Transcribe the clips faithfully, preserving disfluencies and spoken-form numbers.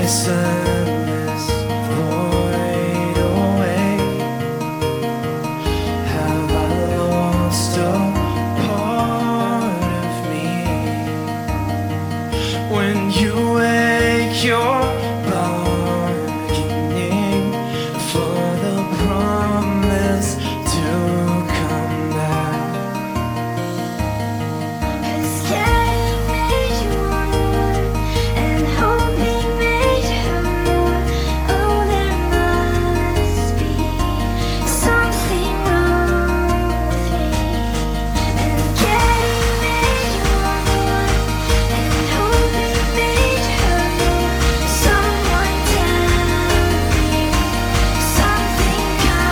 sadness void away. Have I lost a part of me? When you wake, you're bargaining for the promise to come back. Cause getting made you want more, and hoping made her more. Oh, there must be something wrong with me. And getting made you want more, and hoping made her more. Someone tell me something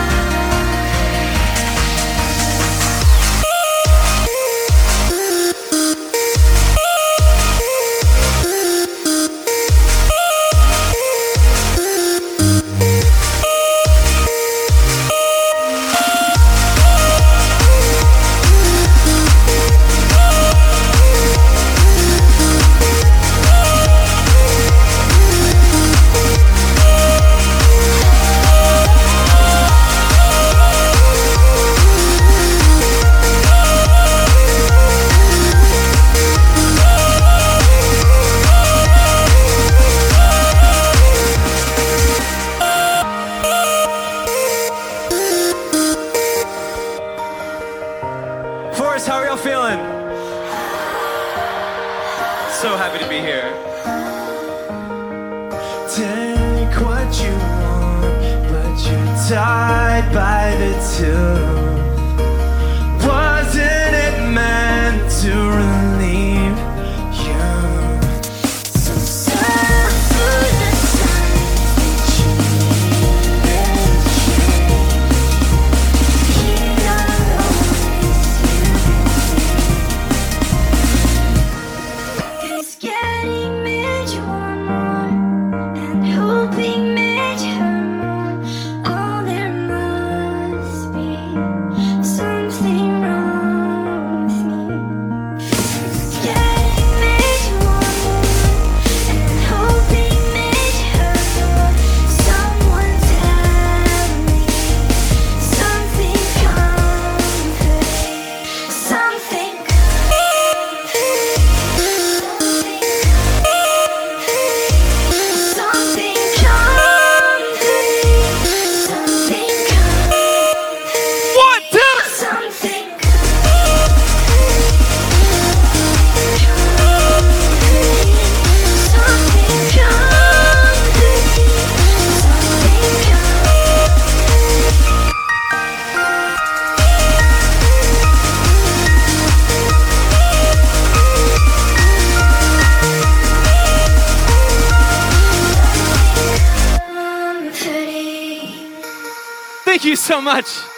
Forrest, how are y'all feeling? So happy to be here. Take what you want, but you're tied by the tube. Wasn't it meant to relieve you? So sorry for the times that you needed change. Here Cause getting made you want more, and hoping made her more. Oh, there must be something wrong with me. Cause getting made you want more, and hoping made her more. Someone tell me something comforting, something Something comforting, something comforting. One, two! Something comforting, something comforting, something comforting. Thank you so much.